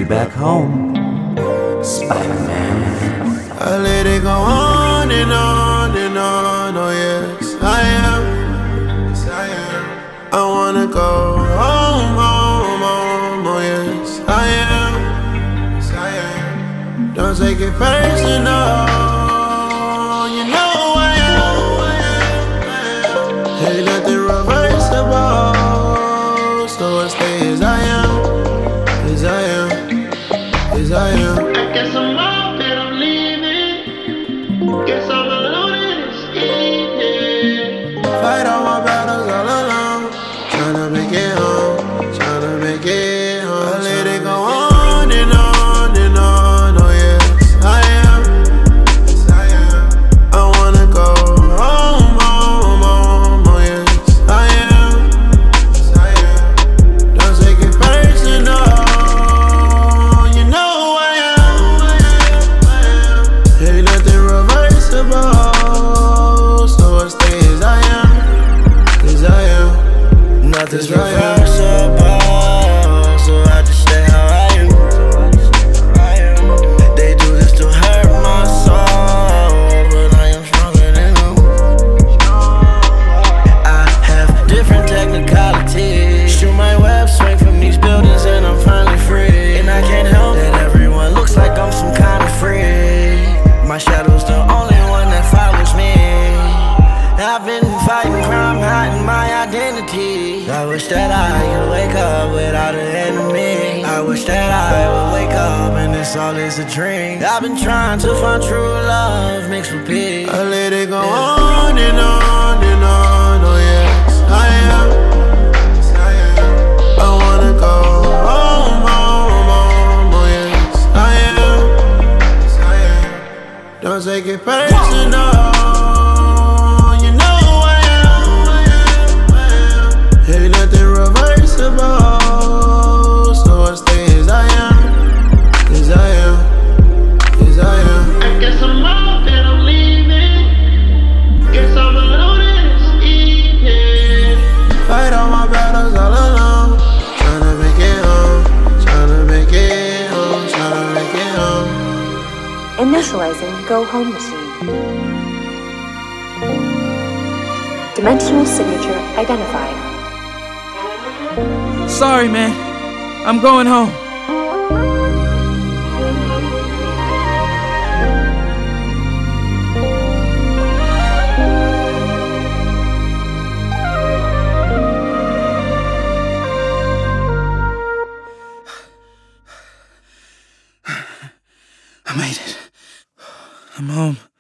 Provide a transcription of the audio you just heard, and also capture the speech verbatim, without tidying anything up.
back home, Spider-Man. I let it go on and on and on, oh yes, I am, yes I am. I wanna go home, home, home, oh yes, I am, yes I am. Don't take it personal, you know I am, I am, I am. Ain't nothing reversible, so I stay as I am, as I am, as I am. I guess I'm out and I'm leaving. Guess I'm alone in this evening. Fight all my battles all alone. Tryna make it home, tryna make it home. I let it go on and on and on, oh yes, I am, yes I am. I wanna go home, home, home, oh yes, I am, yes I am. Don't take it personal, you know I am, I am, I am. Ain't nothing reversible, so I stay as I am, as I am. Nothing's reversible, so I just stay how I am. They do this to hurt my soul, but I am stronger than them. I have different technicalities. Shoot my web, swing from these buildings, and I'm finally free. And I can't help that everyone looks like I'm some kind of freak. My shadow's the only one that follows me. I've been fighting crime, hiding my identity. I wish that I could wake up without an enemy. I wish that I would wake up and this all is a dream. I've been trying to find true love mixed with peace. I let it go on and on and on, oh yes, I am, yes I am. I wanna go home, home, home, oh yes, I am, yes I am. Don't take it personal, you know I am, I am, I am. Ain't nothing reversible, so I stay as I am, as I am, as I am. I guess I'm out and I'm leaving. Guess I'm alone in this evening. Fight all my battles all alone. Tryna make it home, tryna make it home, tryna make it home. Initializing Go Home Machine. Dimensional signature identified. Sorry, man. I'm going home. I made it. I'm home.